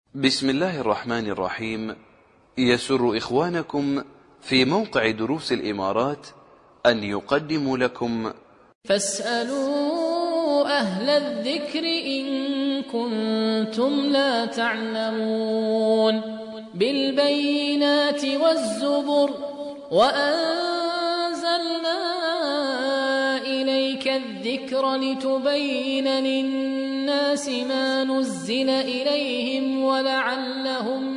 بسم الله الرحمن الرحيم. يسر إخوانكم في موقع دروس الإمارات أن يقدموا لكم فاسألوا أهل الذكر إن كنتم لا تعلمون بالبينات والزبر وأنزلنا إليك الذكر لتبين للناس ما نزل إليهم ولعلهم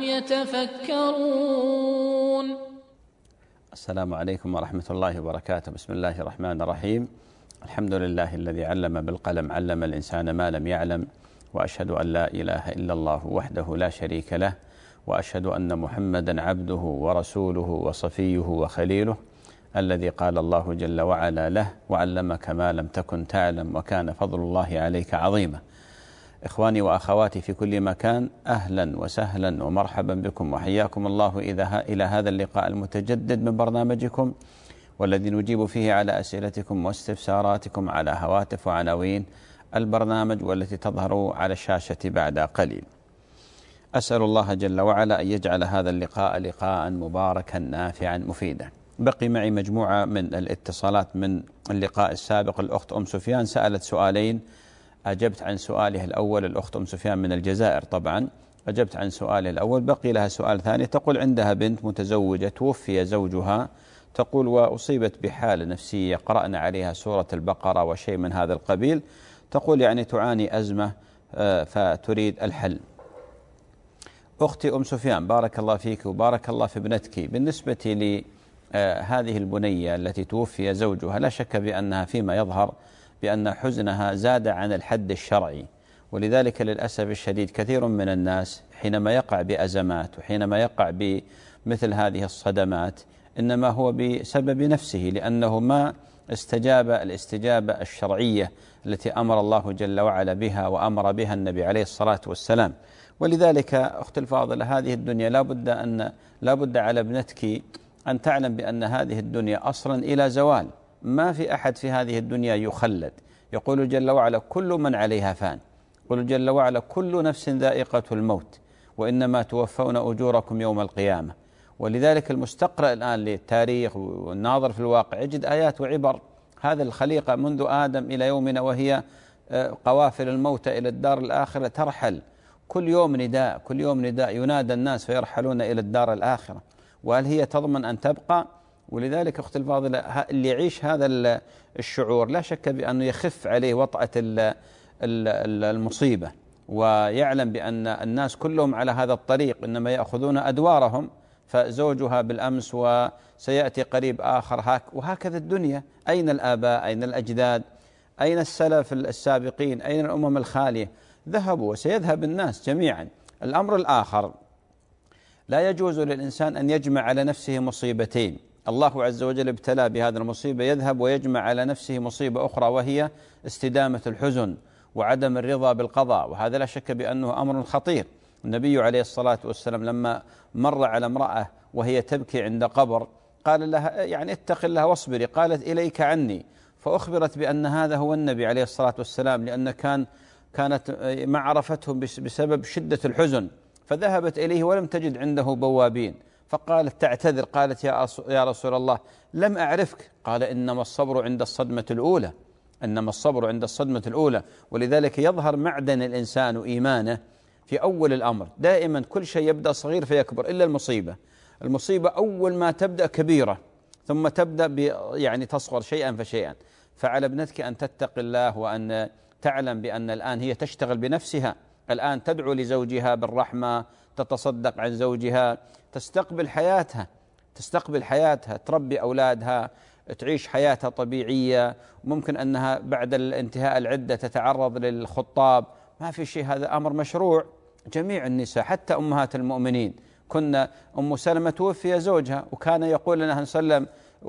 يتفكرون. السلام عليكم ورحمة الله وبركاته. بسم الله الرحمن الرحيم. الحمد لله الذي علم بالقلم، علم الإنسان ما لم يعلم، وأشهد أن لا إله إلا الله وحده لا شريك له، وأشهد أن محمدا عبده ورسوله وصفيه وخليله، الذي قال الله جل وعلا له: وعلمك ما لم تكن تعلم وكان فضل الله عليك عظيما. إخواني وأخواتي في كل مكان، أهلا وسهلا ومرحبا بكم، وحياكم الله إلى هذا اللقاء المتجدد من برنامجكم، والذي نجيب فيه على أسئلتكم واستفساراتكم على هواتف وعناوين البرنامج والتي تظهر على الشاشة بعد قليل. أسأل الله جل وعلا أن يجعل هذا اللقاء لقاء مباركا نافعا مفيدا. بقي معي مجموعة من الاتصالات من اللقاء السابق. الأخت أم سفيان سألت سؤالين، أجبت عن سؤاله الأول. الأخت أم سفيان من الجزائر طبعا، أجبت عن سؤاله الأول. بقي لها سؤال ثاني. تقول عندها بنت متزوجة توفي زوجها، تقول وأصيبت بحالة نفسية، قرأنا عليها سورة البقرة وشيء من هذا القبيل. تقول يعني تعاني أزمة فتريد الحل. أختي أم سفيان، بارك الله فيك وبارك الله في ابنتك. بالنسبة لهذه البنية التي توفي زوجها، لا شك بأنها فيما يظهر بأن حزنها زاد عن الحد الشرعي، ولذلك للأسف الشديد كثير من الناس حينما يقع بأزمات وحينما يقع بمثل هذه الصدمات إنما هو بسبب نفسه، لأنه ما استجاب الاستجابة الشرعية التي أمر الله جل وعلا بها وأمر بها النبي عليه الصلاة والسلام. ولذلك أختي الفاضلة، هذه الدنيا لا بد على ابنتك أن تعلم بأن هذه الدنيا أصلا إلى زوال، ما في أحد في هذه الدنيا يخلد. يقول جل وعلا: كل من عليها فان. يقول جل وعلا: كل نفس ذائقة الموت وإنما توفون أجوركم يوم القيامة. ولذلك المستقرأ الآن للتاريخ والناظر في الواقع يجد آيات وعبر. هذا الخليقة منذ آدم إلى يومنا وهي قوافل الموتى إلى الدار الآخرة ترحل. كل يوم نداء، كل يوم نداء، ينادى الناس فيرحلون إلى الدار الآخرة. وهل هي تضمن أن تبقى؟ ولذلك أختي الفاضلة، اللي يعيش هذا الشعور لا شك بأنه يخف عليه وطأة المصيبة، ويعلم بأن الناس كلهم على هذا الطريق إنما يأخذون أدوارهم، فزوجها بالأمس وسيأتي قريب آخر، وهكذا الدنيا. أين الآباء؟ أين الأجداد؟ أين السلف السابقين؟ أين الأمم الخالية؟ ذهبوا وسيذهب الناس جميعا. الأمر الآخر، لا يجوز للإنسان أن يجمع على نفسه مصيبتين. الله عز وجل ابتلى بهذا المصيبة، يذهب ويجمع على نفسه مصيبة أخرى وهي استدامة الحزن وعدم الرضا بالقضاء، وهذا لا شك بأنه أمر خطير. النبي عليه الصلاة والسلام لما مر على امرأة وهي تبكي عند قبر قال لها يعني اتق الله واصبري، قالت إليك عني، فأخبرت بأن هذا هو النبي عليه الصلاة والسلام، لأن كانت ما عرفتهم بسبب شدة الحزن، فذهبت إليه ولم تجد عنده بوابين، فقالت تعتذر، قالت يا رسول الله لم أعرفك. قال إنما الصبر عند الصدمة الأولى، إنما الصبر عند الصدمة الأولى. ولذلك يظهر معدن الإنسان وإيمانه في أول الأمر. دائما كل شيء يبدأ صغير فيكبر إلا المصيبة. المصيبة أول ما تبدأ كبيرة ثم تبدأ يعني تصغر شيئا فشيئا. فعلى ابنتك أن تتقي الله وأن تعلم بأن الآن هي تشتغل بنفسها، الآن تدعو لزوجها بالرحمة، تتصدق عن زوجها، تستقبل حياتها، تربي أولادها، تعيش حياتها طبيعية. ممكن أنها بعد الانتهاء العدة تتعرض للخطاب، ما في شيء، هذا أمر مشروع. جميع النساء حتى أمهات المؤمنين، كنا أم سلمة توفي زوجها وكان يقول لنا سلم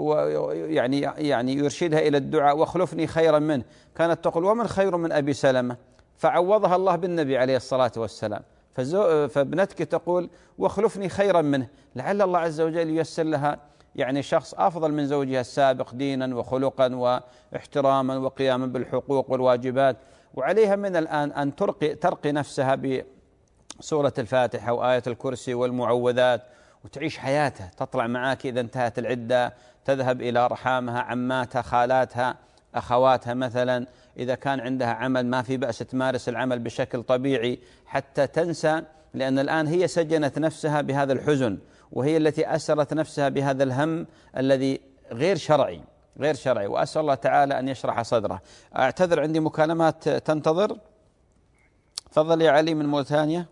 يعني يرشدها إلى الدعاء: واخلفني خيرا منه. كانت تقول: ومن خير من أبي سلمة؟ فعوضها الله بالنبي عليه الصلاة والسلام. فابنتك تقول: واخلفني خيرا منه، لعل الله عز وجل ييسر لها يعني شخص أفضل من زوجها السابق دينا وخلقا واحتراما وقياما بالحقوق والواجبات. وعليها من الآن أن ترقي نفسها سورة الفاتحة وآية الكرسي والمعوذات وتعيش حياتها، تطلع معاك إذا انتهت العدة، تذهب إلى رحامها، عماتها، خالاتها، أخواتها مثلا. إذا كان عندها عمل ما في بأس تمارس العمل بشكل طبيعي حتى تنسى، لأن الآن هي سجنت نفسها بهذا الحزن، وهي التي أسرت نفسها بهذا الهم الذي غير شرعي، غير شرعي. وأسأل الله تعالى أن يشرح صدره. أعتذر عندي مكالمات تنتظر. تفضل يا علي من موريتانيا.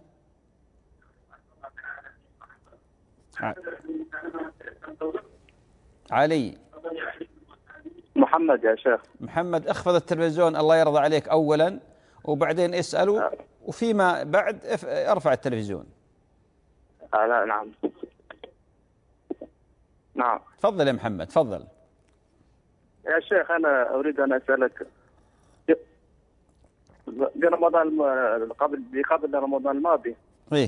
علي. محمد يا شيخ. محمد، اخفض التلفزيون الله يرضى عليك أولا، وبعدين اسأله، وفيما بعد ارفع التلفزيون. لا نعم. نعم. تفضل يا محمد، تفضل. يا شيخ أنا أريد أن أسألك برمضان قبل رمضان الماضي. إيه،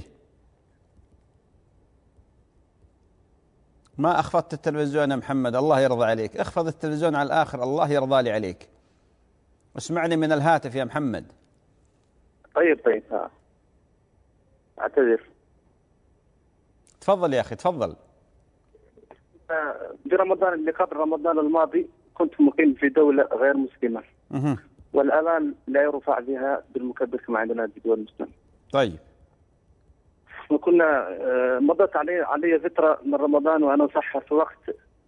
ما أخفضت التلفزيون يا محمد، الله يرضى عليك، اخفض التلفزيون على الآخر، الله يرضى لي عليك. اسمعني من الهاتف يا محمد. طيب أعتذر. تفضل يا أخي، تفضل. برمضان اللي قبل رمضان الماضي كنت مقيم في دولة غير مسلمة، والآن لا يرفع بها بالمكبر كما عندنا في دول المسلمة. طيب. وكنا مضت علي فترة من رمضان وأنا أصحى في وقت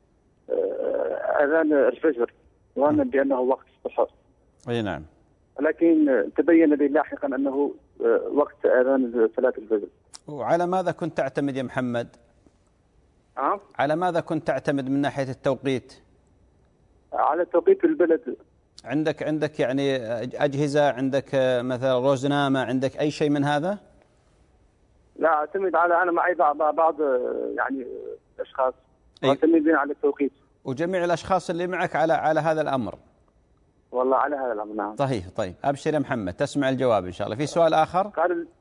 أذان الفجر، وأنا بأنه وقت السحور. أي نعم. لكن تبين لي لاحقا أنه وقت أذان صلاة الفجر. وعلى ماذا كنت تعتمد يا محمد؟ على ماذا كنت تعتمد من ناحية التوقيت؟ على توقيت البلد. عندك يعني أجهزة، عندك مثلا روزنامة، عندك أي شيء من هذا؟ لا أعتمد على، أنا معي بعض يعني أشخاص معتمدين على التوقيت. وجميع الأشخاص اللي معك على هذا الأمر؟ والله على هذا الأمر نعم. طيب أبشر يا محمد، تسمع الجواب إن شاء الله. في سؤال آخر؟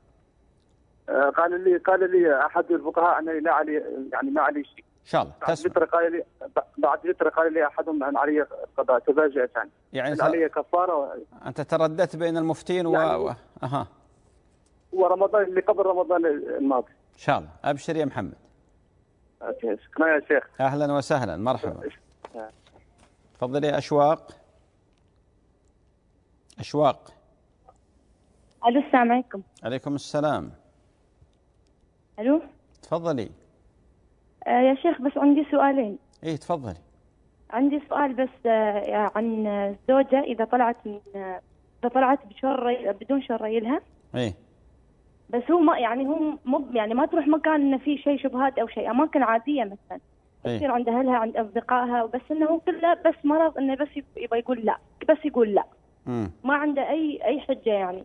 قال لي أحد الفقهاء أنني لا علي، يعني ما علي شيء. إن شاء الله تسمع. بعد فترة قال لي أحدهم أن علي قضاء، تفاجأت يعني علي كفارة. أنت ترددت بين المفتين يعني ورمضان اللي قبل رمضان الماضي. إن شاء الله أبشر يا محمد. شكرا يا شيخ. أهلا وسهلا، مرحبا. تفضل يا أشواق. ألو، السلام عليكم. عليكم السلام. ألو. تفضلي. يا شيخ بس عندي سؤالين. إيه تفضلي. عندي سؤال بس عن الزوجة إذا طلعت بدون شريلها. إيه. بس هو ما تروح مكان إنه فيه شيء شبهات أو شيء، أماكن عادية مثلا. يصير عند أهلها عند أصدقائها، بس إنه كله بس مرض إنه بس يبغى يقول لا، بس يقول لا. ما عنده أي حجة يعني.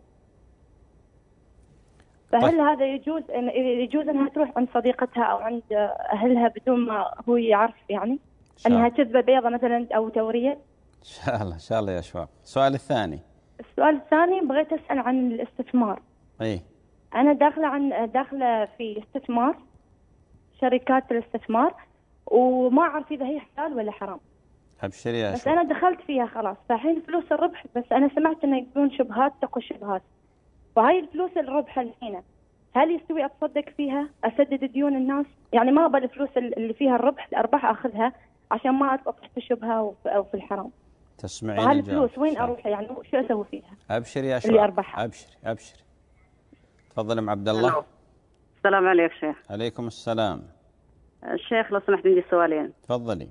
فهل هذا يجوز أنها تروح عند صديقتها أو عند أهلها بدون ما هو يعرف يعني أنها كذبة بيضة مثلا أو تورية؟ إن شاء الله يا أشواق. السؤال الثاني بغيت أسأل عن الاستثمار. إيه. أنا داخلة في استثمار، شركات الاستثمار، وما أعرف إذا هي حلال ولا حرام. أبشري يا أشواق. بس أنا دخلت فيها خلاص، فالحين فلوس الربح، بس أنا سمعت إنه يكون شبهات تقوى شبهات. وهاي الفلوس الربح الحين هل يستوي أتصدق فيها، أسدد ديون الناس؟ يعني ما أبغى الفلوس اللي فيها الأرباح أخذها عشان ما أطيح في الشبهة أو في الحرام. تسمعين هاي الفلوس وين أروح يعني، شو أسوي فيها؟ أبشري يا شيخ. اللي أربحها. أبشري. تفضل أم عبد الله. السلام عليكم شيخ. عليكم السلام. الشيخ لو سمحت عندي سؤالين. تفضلي.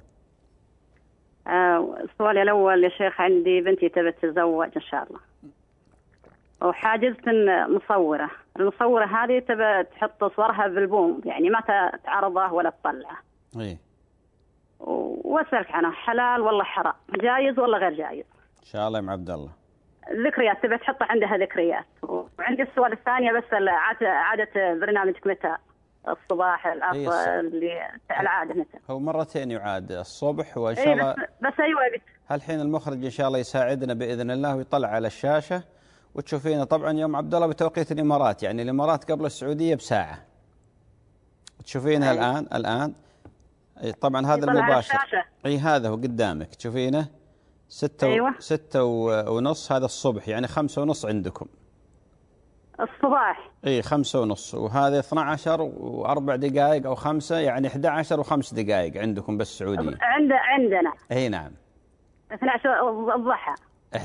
السؤال الأول يا شيخ، عندي بنتي تبي تتزوج إن شاء الله، وحاجزت مصورة. المصورة هذه تبى تحط صورها بالبوم، يعني ما تعرضه ولا تطلعه. إيه. وأسألك عنه حلال والله حرام، جايز والله غير جايز؟ إن شاء الله يا ابن عبد الله. ذكريات تبى تحط عندها ذكريات. وعندي السؤال الثاني، بس عادة برنامجك متى؟ الصباح العصر اللي العادة متى؟ هو مرتين يعاد، الصبح وإن شاء الله. بس أيوة هالحين المخرج إن شاء الله يساعدنا بإذن الله ويطلع على الشاشة وتشوفينا طبعا يوم عبد الله بتوقيت الإمارات، يعني الإمارات قبل السعودية بساعة. تشوفينها الآن طبعا هذا المباشر. اي هذا هو قدامك تشوفينه 6 أيوة. 6:30 هذا الصبح، يعني 5:30 عندكم. الصباح. اي 5:30، وهذا 12 و4 دقائق أو 5، يعني 11 و5 دقائق عندكم بالسعودية. عندنا. اي نعم. 12 الضحى.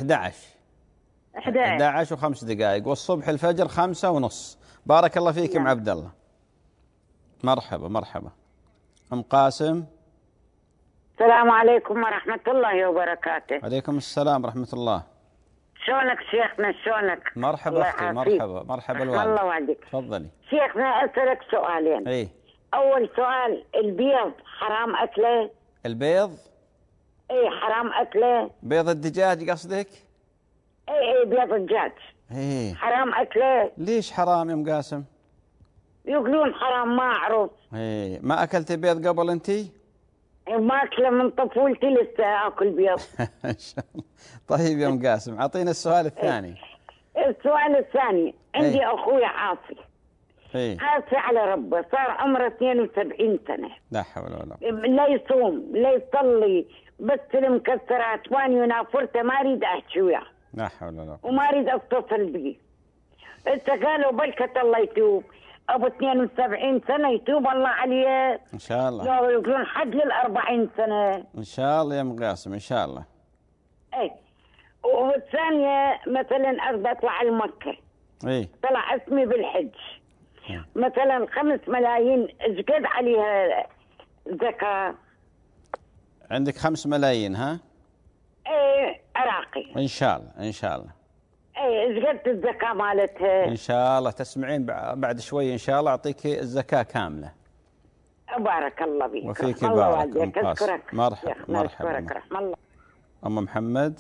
11 و5 دقائق، والصبح الفجر 5:30. بارك الله فيك يا عبد الله. مرحبا مرحبا. أم قاسم. السلام عليكم ورحمة الله وبركاته. عليكم السلام ورحمة الله. شلونك شيخنا شلونك؟ مرحبا أختي، مرحبا مرحبا الوالد. الله وعدك. تفضلي. شيخنا أسألك سؤالين. اي. أول سؤال، البيض حرام أكله؟ البيض؟ اي حرام أكله. بيض الدجاج قصدك؟ اي بيض الدجاج. اي. حرام أكله؟ ليش حرام يا أم قاسم؟ يقولون حرام، ما أعرف. اي. ما أكلتي بيض قبل أنتي؟ ما أكله من طفولتي، لسه أكل بيض. إن شاء الله. طيب يا أم قاسم، أعطينا السؤال الثاني. السؤال الثاني، عندي أخوي عاصي. عاصي على ربه، صار عمره 72 سنة. لا حول ولا قوة. لا يصوم لا يصلي، بس المكسرات، وأنا ونافرته ما أريد أحكي وياه. لا حول ولا قوة. وما أريد أتصل به. إنت قالوا بلكة الله يتوب، أبو 72 سنة يتوب الله عليه. إن شاء الله. لا يقولون حد لل40 سنة. إن شاء الله يا أم قاسم، إن شاء الله. إيه. والثانية مثلا أريد أطلع على مكة. إيه. طلع اسمي بالحج. مثلا 5 ملايين، إيش قد عليها زكاة؟ عندك 5 ملايين ها؟ إيه عراقي. إن شاء الله إن شاء الله. إيه إيش قد الزكاة مالتها؟ إن شاء الله تسمعين بعد شوي إن شاء الله أعطيك الزكاة كاملة. بارك الله فيك. وفيك بارك. أشكرك. مرحبا مرحبا. رحم الله. أم محمد.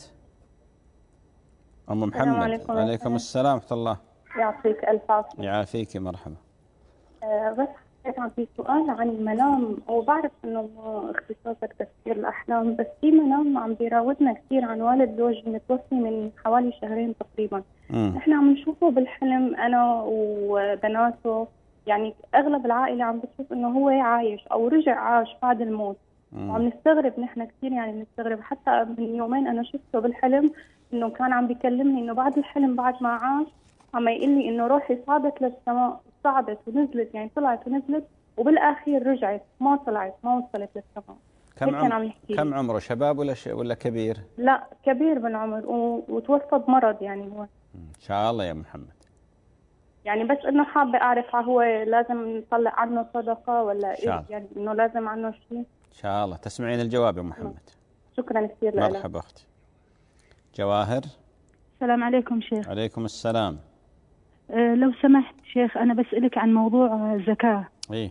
أم محمد. عليكم السلام ورحمة الله. يعطيك ألف عافية. يعافيك. مرحبا. بس عندي سؤال عن المنام، وبعرف إنه اختصاصك تفسير الأحلام، بس في منام عم بيراودنا كثير عن والد زوج متوفي من حوالي 2 شهر تقريبا. إحنا عم نشوفه بالحلم أنا وبناته، يعني أغلب العائلة عم بتشوف إنه هو عايش أو رجع عاش بعد الموت. وعم نستغرب نحن كثير، يعني بنستغرب. حتى من يومين أنا شفته بالحلم إنه كان عم بيكلمني إنه بعد الحلم بعد ما عاش عم يقول لي إنه روحي صعدت للسماء، صعدت ونزلت، يعني طلعت ونزلت، وبالأخير رجعت ما طلعت ما وصلت للسماء. كم عمره؟ شباب ولا كبير؟ لا كبير بالعمر، وتوفى بمرض يعني هو. إن شاء الله يا محمد. يعني بس إنه حابة أعرف هو لازم نطلع عنه صدقة ولا إيه؟ يعني إنه لازم عنه شيء. إن شاء الله تسمعين الجواب يا محمد. شكرا كثير لك. مرحبا أختي. جواهر. السلام عليكم شيخ. عليكم السلام. لو سمحت شيخ، أنا بسألك عن موضوع الزكاة. إيه.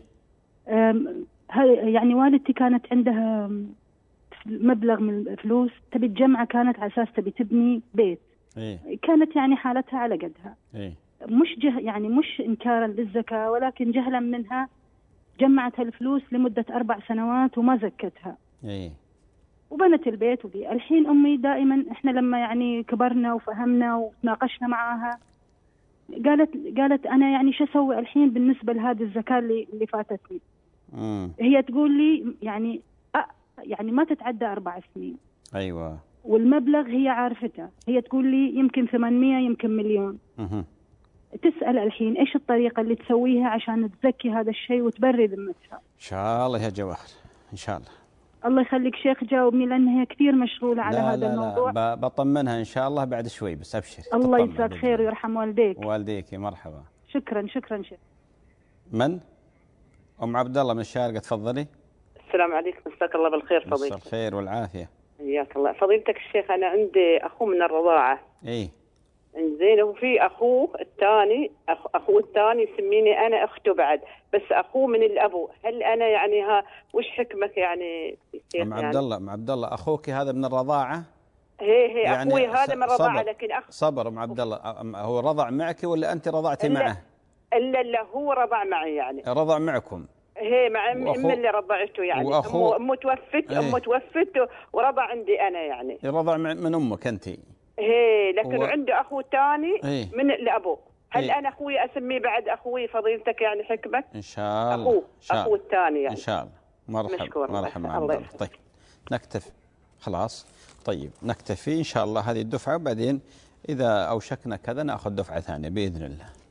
يعني والدتي كانت عندها مبلغ من الفلوس تبي تجمعه، كانت على أساس تبي تبني بيت. إيه. كانت يعني حالتها على قدها. إيه. يعني مش إنكارا للزكاة، ولكن جهلا منها جمعت هالفلوس لمدة 4 سنوات وما زكتها. إيه. وبنت البيت الحين أمي دائما إحنا لما يعني كبرنا وفهمنا وتناقشنا معاها، قالت أنا يعني شو أسوي الحين بالنسبة لهذه الزكاة اللي فاتتني. هي تقول لي يعني ما تتعدى 4 سنين. أيوة. والمبلغ هي عارفته، هي تقول لي يمكن 800 يمكن 1,000,000. تسأل الحين إيش الطريقة اللي تسويها عشان تزكي هذا الشيء وتبري ذمتها. إن شاء الله يا جواهر، إن شاء الله. الله يخليك شيخ، جاوبني لأن هي كثير مشغولة على هذا الموضوع. لا بطمنها إن شاء الله بعد شوي، بس أبشر. الله يجزاك خير ويرحم والديك. والديك. مرحبا. شكرا شكرا شيخ. من؟ أم عبد الله من الشارقة، تفضلي. السلام عليكم، مساك الله بالخير فضيلتك. مساء الخير والعافية. حياك الله فضيلتك الشيخ. أنا عندي أخو من الرضاعة. إيه. زين. وفي أخوه الثاني، أخوه الثاني يسميني أنا أخته بعد، بس أخوه من الأبو. هل أنا يعني وش حكمك يعني أم عبد الله؟ أم عبد الله أخوك هذا من الرضاعة؟ هي يعني أخوي هذا من الرضاعة. لكن صبر أم عبد الله، هو رضع معك ولا أنت رضعتي معه؟ لا هو رضع معي يعني. رضع معكم؟ هي مع أمي اللي رضعته يعني. أمه توفت ورضع عندي أنا يعني. رضع من أمك أنت؟ هي لكن عنده أخو ثاني من الأبو. هل إيه؟ أنا أخوي أسميه بعد أخوي فضيلتك يعني حكمك؟ إن شاء الله. أخوه الثاني يعني. إن شاء الله. مرحبا مرحبا. الله. طيب نكتفي خلاص. طيب نكتفي إن شاء الله هذه الدفعة، وبعدين إذا أوشكنا كذا نأخذ دفعة ثانية بإذن الله.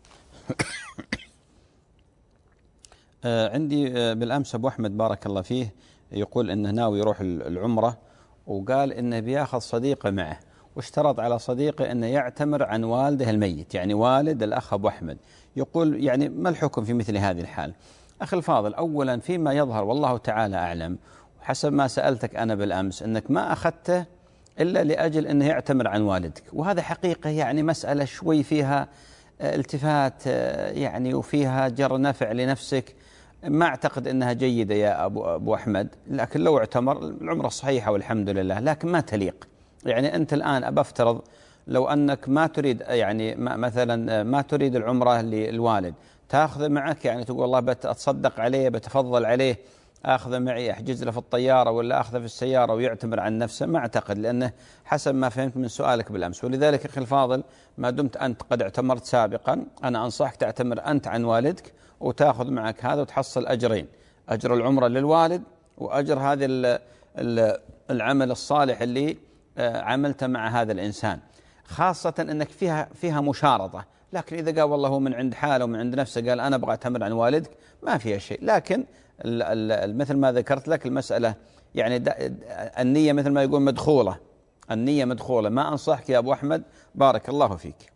عندي بالأمس أبو أحمد بارك الله فيه يقول إنه ناوي يروح العمرة، وقال إنه بياخذ صديقه معه، واشترط على صديقه أنه يعتمر عن والده الميت، يعني والد الأخ أبو أحمد. يقول يعني ما الحكم في مثل هذه الحال؟ أخي الفاضل، أولا فيما يظهر والله تعالى أعلم، وحسب ما سألتك أنا بالأمس، أنك ما أخذته إلا لأجل أنه يعتمر عن والدك، وهذا حقيقة يعني مسألة شوي فيها التفات يعني وفيها جر نفع لنفسك، ما أعتقد أنها جيدة يا أبو أحمد. لكن لو اعتمر العمرة صحيحة والحمد لله، لكن ما تليق. يعني أنت الآن أبفترض لو أنك ما تريد، يعني مثلا ما تريد العمرة للوالد، تأخذ معك، يعني تقول والله بتصدق عليه، بتفضل عليه، أخذ معي، أحجز له في الطيارة ولا أخذه في السيارة ويعتمر عن نفسه، ما أعتقد، لأنه حسب ما فهمت من سؤالك بالأمس. ولذلك أخي الفاضل، ما دمت أنت قد اعتمرت سابقا، أنا أنصحك تعتمر أنت عن والدك، وتأخذ معك هذا وتحصل أجرين: أجر العمرة للوالد، وأجر هذا العمل الصالح اللي عملته مع هذا الإنسان، خاصة أنك فيها مشارطة. لكن إذا قال والله هو من عند حاله ومن عند نفسه قال أنا أبغى أعتمر عن والدك، ما فيها شيء. لكن مثل ما ذكرت لك المسألة يعني النية مثل ما يقول مدخولة، النية مدخولة. ما أنصحك يا أبو أحمد بارك الله فيك.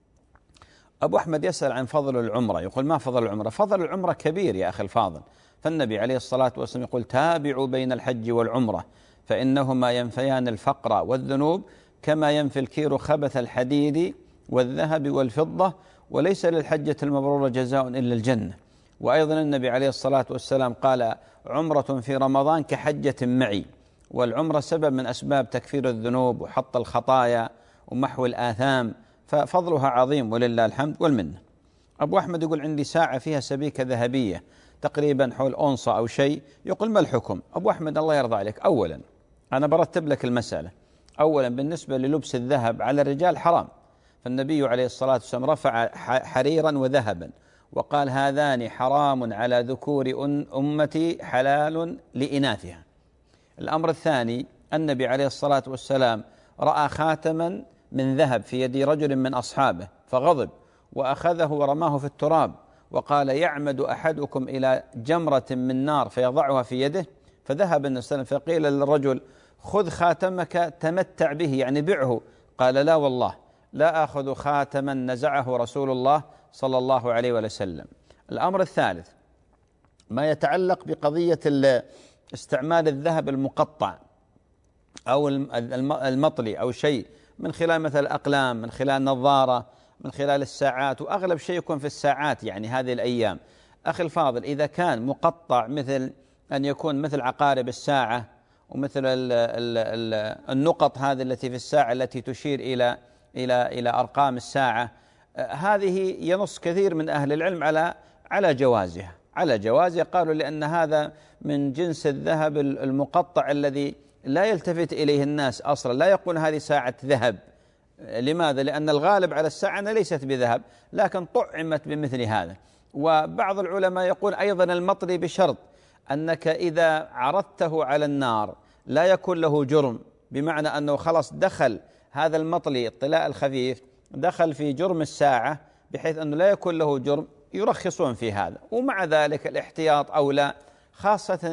أبو أحمد يسأل عن فضل العمرة، يقول ما فضل العمرة؟ فضل العمرة كبير يا أخي الفاضل، فالنبي عليه الصلاة والسلام يقول تابعوا بين الحج والعمرة فإنهما ينفيان الفقر والذنوب كما ينفي الكير خبث الحديد والذهب والفضة، وليس للحجة المبرورة جزاء إلا الجنة. وأيضا النبي عليه الصلاة والسلام قال عمرة في رمضان كحجة معي، والعمرة سبب من أسباب تكفير الذنوب وحط الخطايا ومحو الآثام، ففضلها عظيم ولله الحمد والمنة. أبو أحمد يقول عندي ساعة فيها سبيكة ذهبية تقريبا حول أونصة أو شيء، يقول ما الحكم؟ أبو أحمد الله يرضى عليك، أولا أنا برتب لك المسألة. أولا بالنسبة للبس الذهب على الرجال حرام، فالنبي عليه الصلاة والسلام رفع حريرا وذهبا وقال هذان حرام على ذكور أمتي حلال لإناثها. الأمر الثاني، النبي عليه الصلاة والسلام رأى خاتما من ذهب في يد رجل من أصحابه فغضب وأخذه ورماه في التراب وقال يعمد أحدكم إلى جمرة من نار فيضعها في يده، فذهب النبي صلى الله عليه وسلم فقيل للرجل خذ خاتمك تمتع به، يعني بعه، قال لا والله لا أخذ خاتما نزعه رسول الله صلى الله عليه وسلم. الأمر الثالث ما يتعلق بقضية استعمال الذهب المقطع أو المطلي أو شيء من خلال مثل أقلام، من خلال نظارة، من خلال الساعات، وأغلب شيء يكون في الساعات يعني هذه الأيام. أخي الفاضل إذا كان مقطع مثل أن يكون مثل عقارب الساعة ومثل النقط هذه التي في الساعة التي تشير إلى أرقام الساعة، هذه ينص كثير من أهل العلم على جوازها، قالوا لأن هذا من جنس الذهب المقطع الذي لا يلتفت إليه الناس أصلا، لا يقول هذه ساعة ذهب. لماذا؟ لأن الغالب على الساعة أنها ليست بذهب لكن طعمت بمثل هذا. وبعض العلماء يقول أيضا المطلي بشرط أنك إذا عرضته على النار لا يكون له جرم، بمعنى أنه خلاص دخل هذا المطلي الطلاء الخفيف دخل في جرم الساعة بحيث أنه لا يكون له جرم، يرخصون في هذا. ومع ذلك الاحتياط أولى، خاصة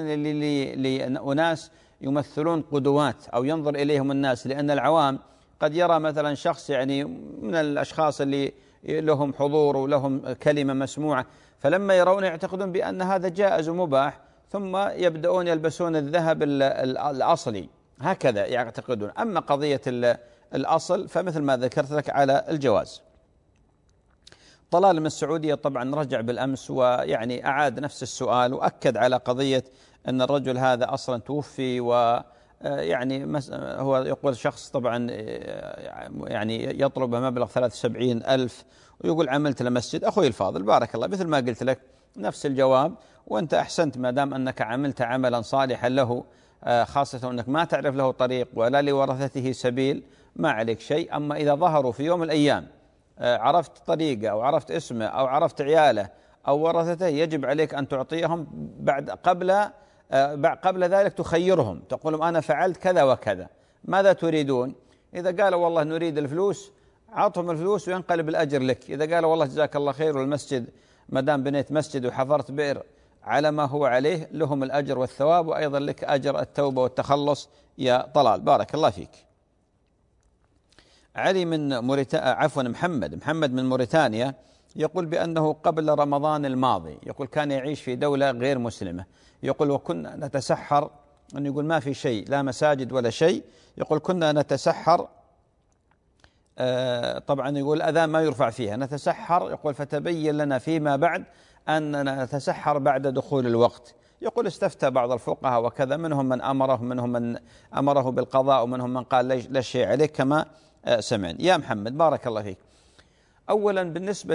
لأناس يمثلون قدوات أو ينظر إليهم الناس، لأن العوام قد يرى مثلا شخص يعني من الأشخاص اللي لهم حضور ولهم كلمة مسموعة، فلما يرون يعتقدون بأن هذا جائز ومباح، ثم يبدأون يلبسون الذهب الأصلي، هكذا يعتقدون. أما قضية الأصل فمثل ما ذكرت لك على الجواز. طلال من السعودية طبعا رجع بالأمس ويعني أعاد نفس السؤال وأكد على قضية أن الرجل هذا أصلا توفي، ويعني هو يقول شخص طبعا يعني يطلب مبلغ 73,000 ويقول عملت لمسجد. أخوي الفاضل بارك الله، مثل ما قلت لك نفس الجواب، وأنت أحسنت ما دام أنك عملت عملا صالحا له، خاصة أنك ما تعرف له طريق ولا لورثته سبيل، ما عليك شيء. أما إذا ظهروا في يوم من الأيام عرفت طريقه أو عرفت اسمه أو عرفت عياله أو ورثته، يجب عليك أن تعطيهم قبل ذلك تخيرهم، تقول لهم أنا فعلت كذا وكذا، ماذا تريدون؟ إذا قالوا والله نريد الفلوس، عطهم الفلوس وينقلب الأجر لك. إذا قال والله جزاك الله خير والمسجد ما دام بنيت مسجد وحفرت بئر على ما هو عليه، لهم الأجر والثواب، وأيضا لك أجر التوبة والتخلص يا طلال. بارك الله فيك. علي من محمد من موريتانيا يقول بأنه قبل رمضان الماضي يقول كان يعيش في دولة غير مسلمة، يقول وكنا نتسحر، أنه يقول ما في شيء لا مساجد ولا شيء، يقول كنا نتسحر طبعا يقول الأذان ما يرفع فيها، نتسحر يقول فتبين لنا فيما بعد أننا نتسحر بعد دخول الوقت. يقول استفتى بعض الفقهاء وكذا، منهم من أمره بالقضاء ومنهم من قال لا شيء عليك كما سمعنا. يا محمد بارك الله فيك. أولا بالنسبة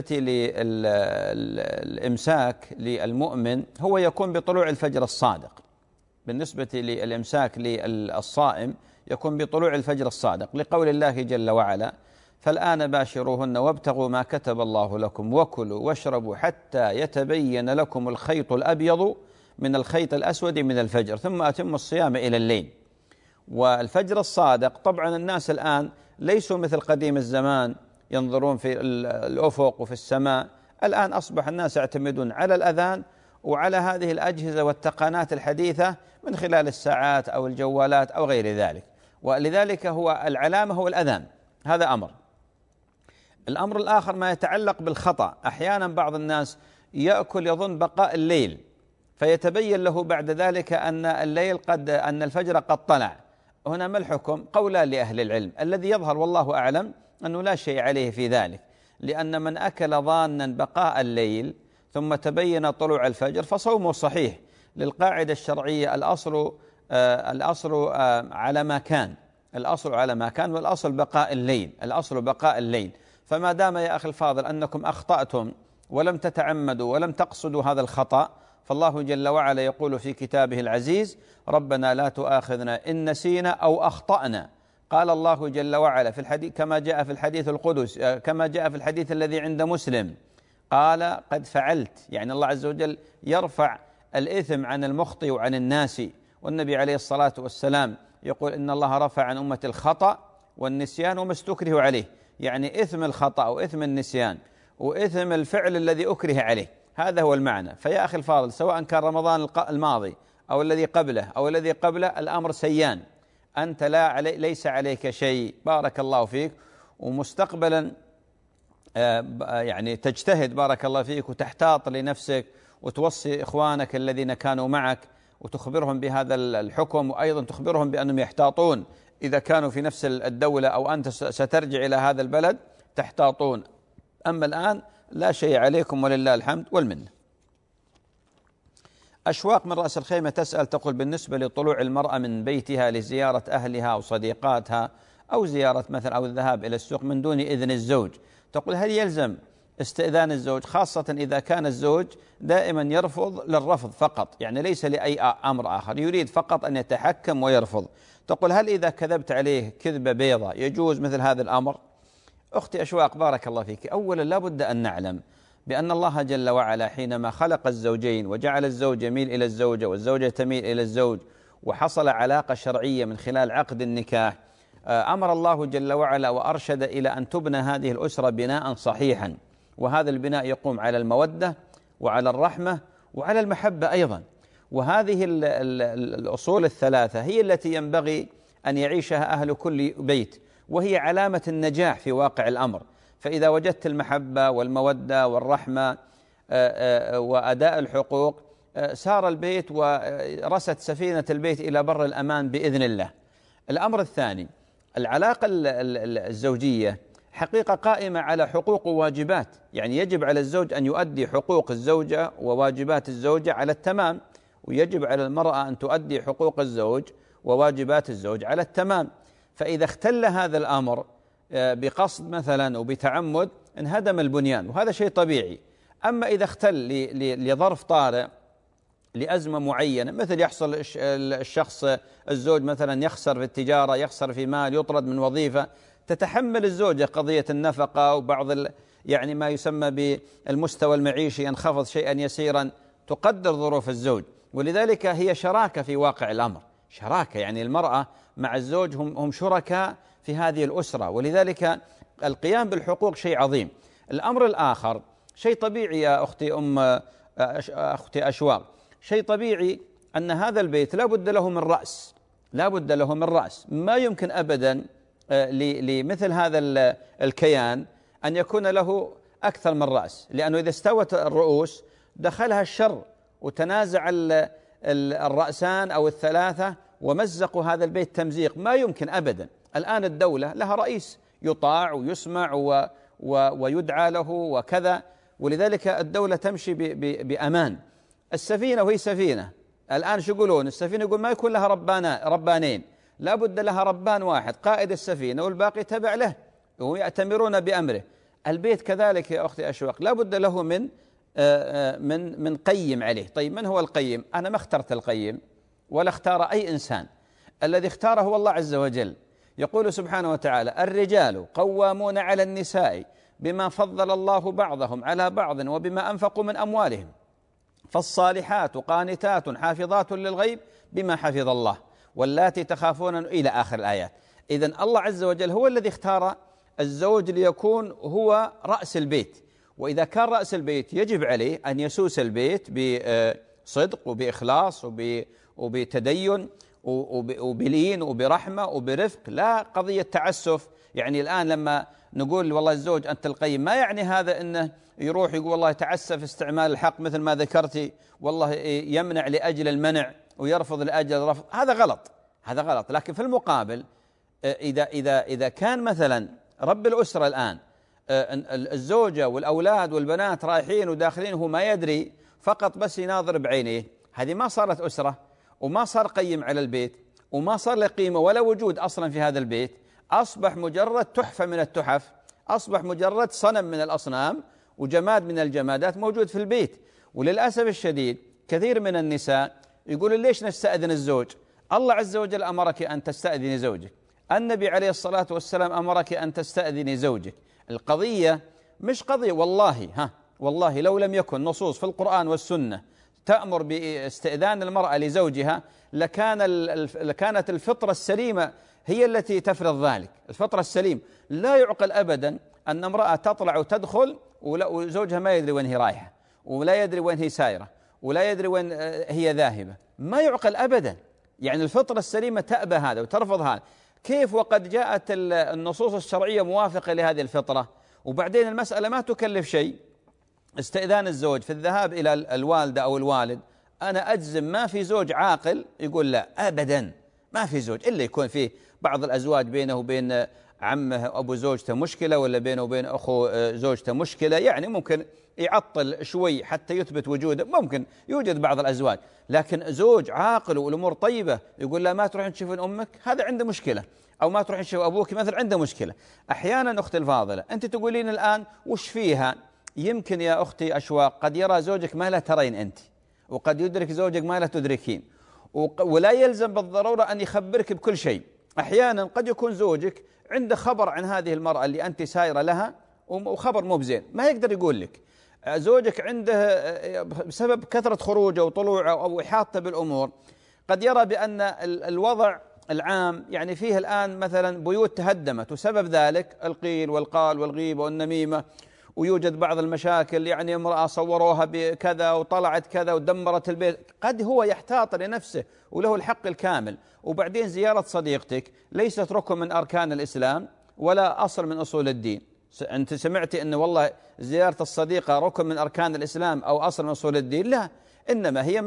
للإمساك للمؤمن هو يكون بطلوع الفجر الصادق، بالنسبة للإمساك للصائم يكون بطلوع الفجر الصادق، لقول الله جل وعلا فالآن باشروهن وابتغوا ما كتب الله لكم وكلوا واشربوا حتى يتبين لكم الخيط الأبيض من الخيط الأسود من الفجر ثم أتموا الصيام إلى الليل. والفجر الصادق طبعا الناس الآن ليسوا مثل قديم الزمان ينظرون في الأفق وفي السماء، الآن أصبح الناس يعتمدون على الأذان وعلى هذه الأجهزة والتقنات الحديثة من خلال الساعات أو الجوالات أو غير ذلك، ولذلك هو العلامة هو الأذان. هذا أمر. الأمر الآخر ما يتعلق بالخطأ، أحيانا بعض الناس يأكل يظن بقاء الليل فيتبين له بعد ذلك أن الفجر قد طلع. هنا ما الحكم؟ قولان لأهل العلم، الذي يظهر والله أعلم أنه لا شيء عليه في ذلك، لأن من أكل ظانا بقاء الليل ثم تبين طلوع الفجر فصومه صحيح، للقاعدة الشرعية الأصل على ما كان، والأصل بقاء الليل. فما دام يا أخي الفاضل أنكم أخطأتم ولم تتعمدوا ولم تقصدوا هذا الخطأ، فالله جل وعلا يقول في كتابه العزيز ربنا لا تؤاخذنا إن نسينا أو أخطأنا. قال الله جل وعلا في الحديث كما جاء في الحديث القدس، كما جاء في الحديث الذي عند مسلم، قال قد فعلت، يعني الله عز وجل يرفع الإثم عن المخطئ وعن الناسي. والنبي عليه الصلاة والسلام يقول إن الله رفع عن أمة الخطأ والنسيان وما استكره عليه، يعني إثم الخطأ وإثم النسيان وإثم الفعل الذي أكره عليه، هذا هو المعنى. فيا أخي الفاضل سواء كان رمضان الماضي أو الذي قبله أو الذي قبله الأمر سيان، أنت ليس عليك شيء. بارك الله فيك. ومستقبلا يعني تجتهد بارك الله فيك وتحتاط لنفسك وتوصي إخوانك الذين كانوا معك وتخبرهم بهذا الحكم، وأيضا تخبرهم بأنهم يحتاطون إذا كانوا في نفس الدولة أو أنت سترجع إلى هذا البلد تحتاطون. أما الآن لا شيء عليكم ولله الحمد والمنة. أشواق من رأس الخيمة تسأل تقول بالنسبة لطلوع المرأة من بيتها لزيارة أهلها أو صديقاتها أو زيارة مثلا أو الذهاب إلى السوق من دون إذن الزوج، تقول هل يلزم استئذان الزوج، خاصة إذا كان الزوج دائما يرفض للرفض فقط، يعني ليس لأي أمر آخر، يريد فقط أن يتحكم ويرفض. تقول هل إذا كذبت عليه كذبة بيضة يجوز مثل هذا الأمر؟ أختي أشواق بارك الله فيك، أولا لا بد أن نعلم بأن الله جل وعلا حينما خلق الزوجين وجعل الزوج يميل إلى الزوجة والزوجة تميل إلى الزوج وحصل علاقة شرعية من خلال عقد النكاح، أمر الله جل وعلا وأرشد إلى أن تبنى هذه الأسرة بناء صحيحا، وهذا البناء يقوم على المودة وعلى الرحمة وعلى المحبة أيضا. وهذه الأصول الثلاثة هي التي ينبغي أن يعيشها أهل كل بيت، وهي علامة النجاح في واقع الأمر. فإذا وجدت المحبة والمودة والرحمة وأداء الحقوق سار البيت ورست سفينة البيت إلى بر الأمان بإذن الله. الأمر الثاني، العلاقة الزوجية حقيقة قائمة على حقوق وواجبات، يعني يجب على الزوج أن يؤدي حقوق الزوجة وواجبات الزوجة على التمام، ويجب على المرأة أن تؤدي حقوق الزوج وواجبات الزوج على التمام. فإذا اختل هذا الأمر بقصد مثلا وبتعمد انهدم البنيان، وهذا شيء طبيعي. أما إذا اختل لظرف طارئ لأزمة معينة، مثل يحصل الشخص الزوج مثلا يخسر في التجارة، يخسر في مال، يطرد من وظيفة، تتحمل الزوجة قضية النفقة وبعض يعني ما يسمى بالمستوى المعيشي ينخفض شيئا يسيرا، تقدر ظروف الزوج. ولذلك هي شراكة في واقع الأمر، شراكة، يعني المرأة مع الزوج هم شركاء في هذه الأسرة. ولذلك القيام بالحقوق شيء عظيم. الأمر الآخر شيء طبيعي يا أختي أشواق، شيء طبيعي أن هذا البيت لا بد له من رأس، لا بد له من رأس. ما يمكن أبدا لمثل هذا الكيان أن يكون له أكثر من رأس، لأنه إذا استوت الرؤوس دخلها الشر وتنازع الرأسان أو الثلاثة ومزقوا هذا البيت تمزيق. ما يمكن أبدا. الآن الدولة لها رئيس يطاع ويسمع ويدعى له وكذا، ولذلك الدولة تمشي بأمان. السفينة وهي سفينة الآن شو يقولون؟ السفينة يقول ما يكون لها ربانين، لا بد لها ربان واحد قائد السفينة والباقي تبع له ويأتمرون بأمره. البيت كذلك يا أختي أشواق لا بد له من قيم عليه. طيب من هو القيم؟ أنا ما اخترت القيم ولا اختار أي إنسان، الذي اختاره هو الله عز وجل. يقول سبحانه وتعالى: الرجال قوامون على النساء بما فضل الله بعضهم على بعض وبما أنفقوا من أموالهم، فالصالحات قانتات حافظات للغيب بما حفظ الله واللاتي تخافون، إلى آخر الآيات. إذن الله عز وجل هو الذي اختار الزوج ليكون هو رأس البيت، وإذا كان رأس البيت يجب عليه أن يسوس البيت بصدق وبإخلاص وبتدين وبلين وبرحمة وبرفق، لا قضية تعسف. يعني الآن لما نقول والله الزوج أنت القيم، ما يعني هذا أنه يروح يقول والله تعسف استعمال الحق مثل ما ذكرتي، والله يمنع لأجل المنع ويرفض لأجل الرفض، هذا غلط، هذا غلط. لكن في المقابل إذا كان مثلا رب الأسرة الآن الزوجة والأولاد والبنات رايحين وداخلين وهو ما يدري، فقط بس يناظر بعينيه، هذه ما صارت أسرة وما صار قيم على البيت وما صار له قيمة ولا وجود أصلا في هذا البيت، أصبح مجرد تحفة من التحف، أصبح مجرد صنم من الأصنام وجماد من الجمادات موجود في البيت. وللأسف الشديد كثير من النساء يقول ليش نستأذن الزوج؟ الله عز وجل أمرك أن تستأذني زوجك، النبي عليه الصلاة والسلام أمرك أن تستأذني زوجك. القضية مش قضية والله لو لم يكن نصوص في القرآن والسنة تأمر باستئذان المرأة لزوجها لكانت الفطرة السليمة هي التي تفرض ذلك. الفطرة السليم لا يعقل أبدا أن امرأة تطلع وتدخل وزوجها ما يدري وين هي رايحة ولا يدري وين هي سائرة ولا يدري وين هي ذاهبة، ما يعقل أبدا. يعني الفطرة السليمة تأبى هذا وترفض هذا، كيف وقد جاءت النصوص الشرعية موافقة لهذه الفطرة؟ وبعدين المسألة ما تكلف شيء، استئذان الزوج في الذهاب إلى الوالدة أو الوالد. أنا أجزم ما في زوج عاقل يقول لا أبدا، ما في زوج إلا يكون فيه بعض الأزواج بينه وبين عمه أبو زوجته مشكلة، ولا بينه وبين أخو زوجته مشكلة، يعني ممكن يعطل شوي حتى يثبت وجوده، ممكن يوجد بعض الأزواج. لكن زوج عاقل والأمور طيبة يقول لا ما تروحين تشوفين أمك، هذا عنده مشكلة، أو ما تروحين تشوف أبوك مثلا عنده مشكلة. أحيانا أختي الفاضلة أنت تقولين الآن وش فيها؟ يمكن يا أختي أشواق قد يرى زوجك ما لا ترين أنت، وقد يدرك زوجك ما لا تدركين، ولا يلزم بالضرورة أن يخبرك بكل شيء. أحيانا قد يكون زوجك عنده خبر عن هذه المرأة اللي أنت سايرة لها وخبر مو بزين، ما يقدر يقول لك. زوجك عنده بسبب كثرة خروجه وطلوعه أو إحاطته بالأمور قد يرى بأن الوضع العام يعني فيه الآن مثلا بيوت تهدمت، وسبب ذلك القيل والقال والغيبة والنميمة، ويوجد بعض المشاكل، يعني امرأة صوروها بكذا وطلعت كذا ودمرت البيت. قد هو يحتاط لنفسه وله الحق الكامل. وبعدين زيارة صديقتك ليست ركن من أركان الإسلام ولا أصل من أصول الدين. أنت سمعتي أن والله زيارة الصديقة ركن من أركان الإسلام أو أصل من أصول الدين؟ لا، إنما هي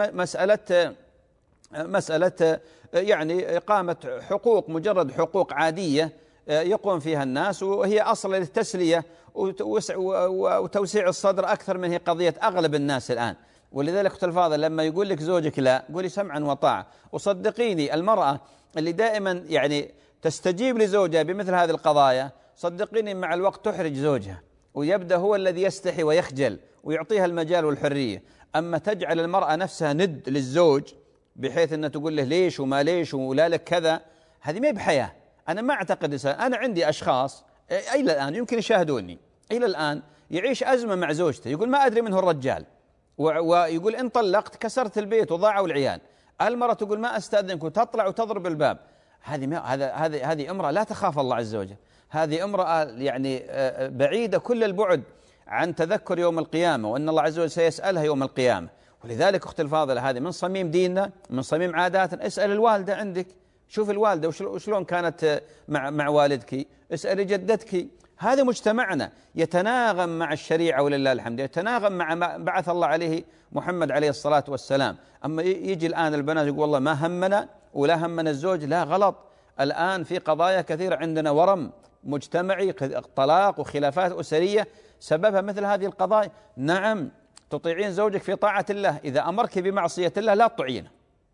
مسألة يعني إقامة حقوق، مجرد حقوق عادية يقوم فيها الناس، وهي أصل للتسلية وتوسيع الصدر أكثر من هي قضية أغلب الناس الآن. ولذلك أختي الفاضل لما يقول لك زوجك لا، قولي سمعا وطاعة. وصدقيني المرأة اللي دائما يعني تستجيب لزوجها بمثل هذه القضايا، صدقيني مع الوقت تحرج زوجها ويبدأ هو الذي يستحي ويخجل ويعطيها المجال والحرية. أما تجعل المرأة نفسها ند للزوج بحيث أن تقول له ليش وما ليش ولا لك كذا، هذه ما بحياة. أنا ما أعتقد. أنا عندي أشخاص إلى الآن يمكن يشاهدوني إلى الآن يعيش أزمة مع زوجته، يقول ما أدري من هو الرجال، ويقول إن طلقت كسرت البيت وضاعوا العيال. المرأة تقول ما أستأذنك، وتطلع وتضرب الباب. هذه امرأة لا تخاف الله عز وجل، هذه امرأة يعني بعيدة كل البعد عن تذكر يوم القيامة، وأن الله عز وجل سيسألها يوم القيامة. ولذلك أختي الفاضلة، هذه من صميم ديننا، من صميم عاداتنا. اسأل الوالدة عندك، شوف الوالدة وشلون كانت مع والدك، اسأل جدتك. هذا مجتمعنا يتناغم مع الشريعة ولله الحمد، يتناغم مع ما بعث الله عليه محمد عليه الصلاة والسلام. أما يجي الآن البنات يقول والله ما همنا ولا همنا الزوج، لا، غلط. الآن في قضايا كثيرة عندنا ورم مجتمعي، طلاق وخلافات أسرية سببها مثل هذه القضايا. نعم، تطيعين زوجك في طاعة الله، إذا أمرك بمعصية الله لا تطيعينه،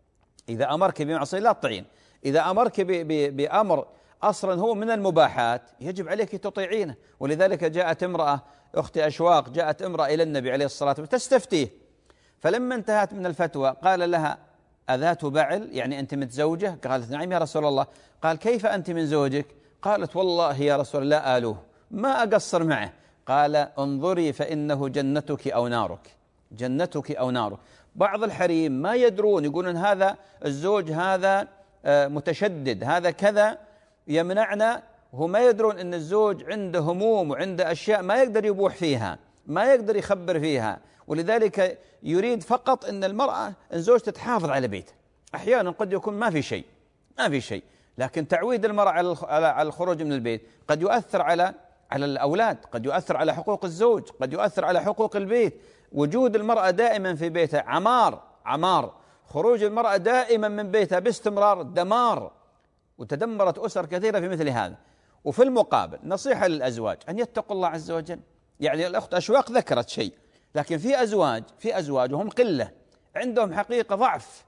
إذا أمرك بمعصية لا تطيعين، إذا أمرك بأمر أصلا هو من المباحات يجب عليك تطيعينه. ولذلك جاءت امرأة، أختي أشواق، جاءت امرأة إلى النبي عليه الصلاة والسلام تستفتيه، فلما انتهت من الفتوى قال لها: أذات بعل؟ يعني أنت متزوجة؟ قالت: نعم يا رسول الله. قال: كيف أنت من زوجك؟ قالت: والله يا رسول الله لا آلوه، ما أقصر معه. قال: انظري فإنه جنتك أو نارك، جنتك أو نارك. بعض الحريم ما يدرون، يقولون هذا الزوج هذا متشدد، هذا كذا يمنعنا، وهم ما يدرون أن الزوج عنده هموم وعنده أشياء ما يقدر يبوح فيها، ما يقدر يخبر فيها. ولذلك يريد فقط أن المرأة الزوج تتحافظ على بيته. أحيانا قد يكون ما في شيء، لكن تعويد المرأة على الخروج من البيت قد يؤثر على الأولاد، قد يؤثر على حقوق الزوج، قد يؤثر على حقوق البيت. وجود المرأة دائما في بيتها عمار، خروج المرأة دائما من بيتها باستمرار دمار، وتدمرت أسر كثيرة في مثل هذا. وفي المقابل نصيحة للأزواج أن يتقوا الله عز وجل. يعني الأخت أشواق ذكرت شيء، لكن في أزواج وهم قلة، عندهم حقيقة ضعف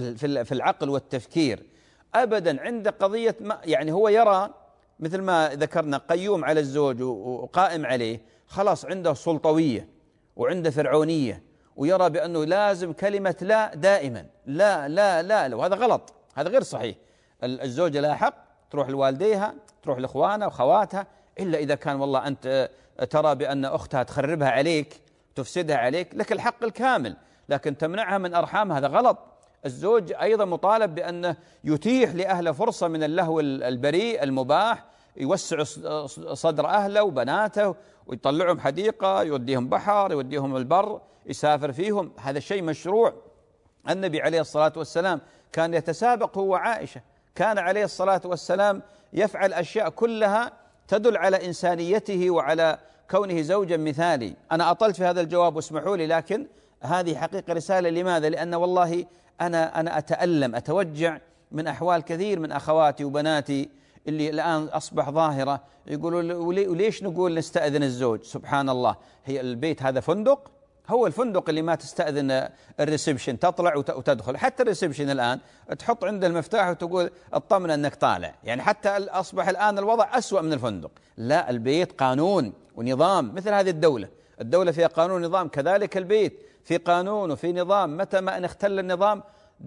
في العقل والتفكير أبدا. عند قضية يعني هو يرى مثل ما ذكرنا قيوم على الزوج وقائم عليه، خلاص عنده سلطوية وعنده فرعونية، ويرى بأنه لازم كلمة لا دائما، لا لا لا، وهذا غلط، هذا غير صحيح. الزوجة لها حق تروح لوالديها، تروح لإخوانها وخواتها، إلا إذا كان والله أنت ترى بأن أختها تخربها عليك، تفسدها عليك، لك الحق الكامل، لكن تمنعها من أرحامها هذا غلط. الزوج أيضا مطالب بأنه يتيح لأهله فرصة من اللهو البريء المباح، يوسع صدر أهله وبناته، ويطلعهم حديقة، يوديهم بحر، يوديهم البر، يسافر فيهم، هذا شيء مشروع. النبي عليه الصلاة والسلام كان يتسابق هو وعائشة، كان عليه الصلاة والسلام يفعل أشياء كلها تدل على إنسانيته وعلى كونه زوجا مثالي. أنا أطلت في هذا الجواب واسمحوا لي، لكن هذه حقيقة رسالة. لماذا؟ لأن والله أنا أتألم، أتوجع من أحوال كثير من أخواتي وبناتي اللي الآن أصبح ظاهرة، يقولوا وليش نقول نستأذن الزوج؟ سبحان الله، هي البيت هذا فندق؟ هو الفندق اللي ما تستأذن الريسبشن، تطلع وتدخل. حتى الريسبشن الآن تحط عنده المفتاح وتقول اطمن أنك طالع، يعني حتى أصبح الآن الوضع أسوأ من الفندق. لا، البيت قانون ونظام، مثل هذه الدولة فيها قانون ونظام، كذلك البيت في قانون وفي نظام. متى ما أن اختل النظام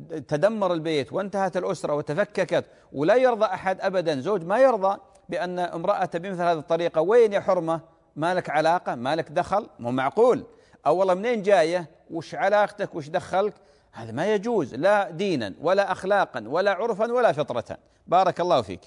تدمر البيت وانتهت الأسرة وتفككت. ولا يرضى أحد أبدا، زوج ما يرضى بأن امرأته بمثل هذه الطريقة. وين يا حرمة؟ ما لك علاقة، ما لك دخل، مو معقول. أو والله منين جاية، وش علاقتك، وش دخلك؟ هذا ما يجوز، لا دينا ولا أخلاقا ولا عرفا ولا فطرة. بارك الله فيك.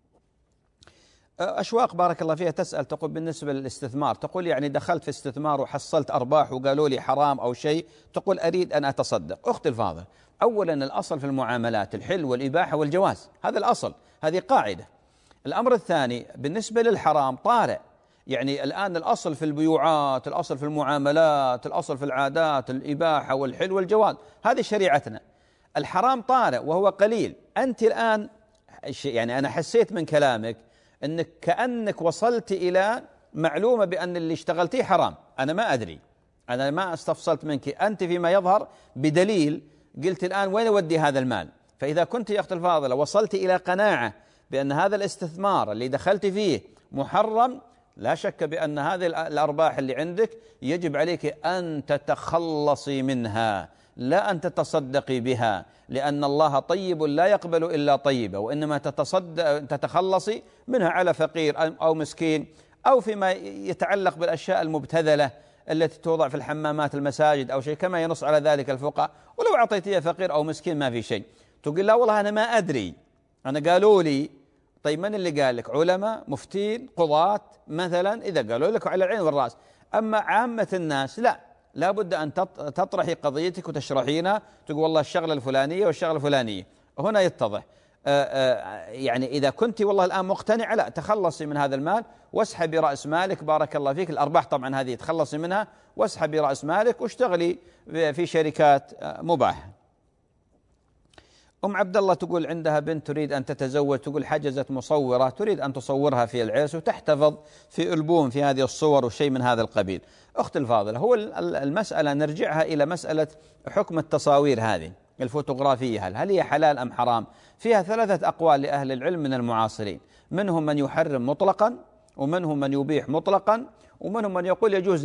أشواق بارك الله فيها تسأل، تقول بالنسبة للاستثمار، تقول يعني دخلت في استثمار وحصلت أرباح وقالوا لي حرام أو شيء، تقول أريد أن أتصدق. أختي الفاضل، أولا الأصل في المعاملات الحل والإباحة والجواز، هذا الأصل، هذه قاعدة. الأمر الثاني بالنسبة للحرام طارئ، يعني الآن الأصل في البيوعات، الأصل في المعاملات، الأصل في العادات الإباحة والحل والجواز، هذه شريعتنا. الحرام طارئ وهو قليل. أنت الآن يعني أنا حسيت من كلامك أنك كأنك وصلت إلى معلومة بأن اللي اشتغلتيه حرام. أنا ما أدري، أنا ما استفصلت منك، أنت فيما يظهر بدليل قلت الآن وين أودي هذا المال. فإذا كنت يا أخت الفاضلة وصلت إلى قناعة بأن هذا الاستثمار اللي دخلت فيه محرم، لا شك بأن هذه الأرباح اللي عندك يجب عليك أن تتخلصي منها، لا أن تتصدقي بها، لأن الله طيب لا يقبل إلا طيبة، وإنما تتخلصي منها على فقير أو مسكين، أو فيما يتعلق بالأشياء المبتذلة التي توضع في الحمامات المساجد أو شيء، كما ينص على ذلك الفقهاء. ولو أعطيتيها فقير أو مسكين ما في شيء. تقول لا والله أنا ما أدري، أنا قالوا لي طيب من اللي قال لك؟ علماء، مفتين، قضاة مثلا، إذا قالوا لك على العين والرأس. أما عامة الناس لا بد أن تطرحي قضيتك وتشرحينها، تقول والله الشغلة الفلانية والشغلة الفلانية. هنا يتضح يعني إذا كنت والله الآن مقتنعة، لا، تخلصي من هذا المال واسحبي رأس مالك، بارك الله فيك، الأرباح طبعا هذه تخلصي منها، واسحبي رأس مالك واشتغلي في شركات مباحة. عبد الله تقول عندها بنت تريد أن تتزوج، تقول حجزت مصورة تريد أن تصورها في العرس وتحتفظ في ألبوم في هذه الصور وشيء من هذا القبيل. أخت الفاضلة، هو المسألة نرجعها إلى مسألة حكم التصاوير هذه الفوتوغرافية، هل هي حلال أم حرام؟ فيها 3 أقوال لأهل العلم من المعاصرين، منهم من يحرم مطلقا، ومنهم من يبيح مطلقا، ومنهم من يقول يجوز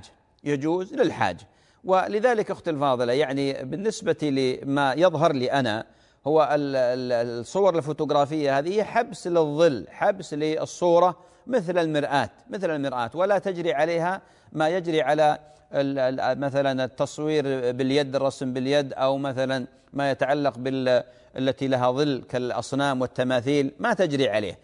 للحاجة. ولذلك أخت الفاضلة يعني بالنسبة لما يظهر لي أنا هو الصور الفوتوغرافية هذه حبس للظل، حبس للصورة مثل المرآة، ولا تجري عليها ما يجري على مثلا التصوير باليد، الرسم باليد، أو مثلا ما يتعلق التي لها ظل كالأصنام والتماثيل، ما تجري عليه.